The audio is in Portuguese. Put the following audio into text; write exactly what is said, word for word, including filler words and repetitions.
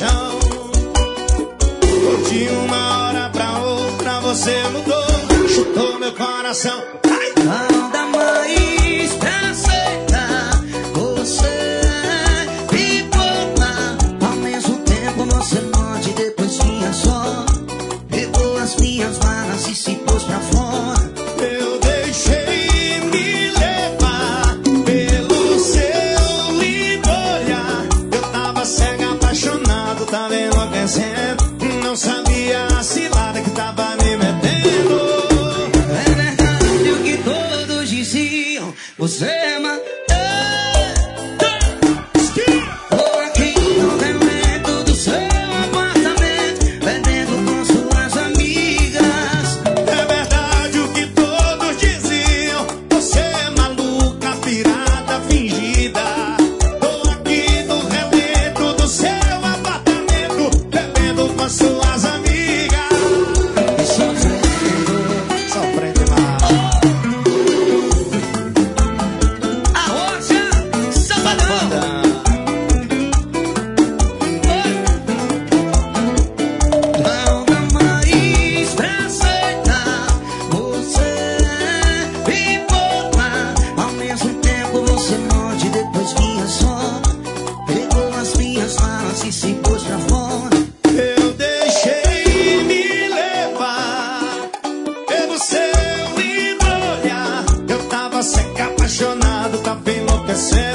paixão. De uma hora pra outra você mudou, chutou meu coração. Ai. Não dá mais pra aceitar, você pipoca. Ao mesmo tempo você morte, depois vinha só. Pegou as minhas malas e se pôs pra fora. Eu deixei me levar pelo seu lindo olhar. Eu tava cego, apaixonado, tava enlouquecendo. Não sabia a cilada que tava me metendo. É verdade o que todos diziam, você é uma... Tô aqui no relento do seu apartamento, bebendo com suas amigas. É verdade o que todos diziam, você é maluca, pirata, fingida. Tô aqui no relento do seu apartamento, bebendo com suas amigas. E sofrendo, Sofrendo demais. a rocha, sabadão. Não dá mais pra aceitar, você é pipoca. Ao mesmo tempo você morde, depois vinha só. Pegou as minhas malas e se pôs pra fora. Eu deixei me levar pelo seu lindo olhar. Eu tava seca, apaixonado, tava enlouquecendo.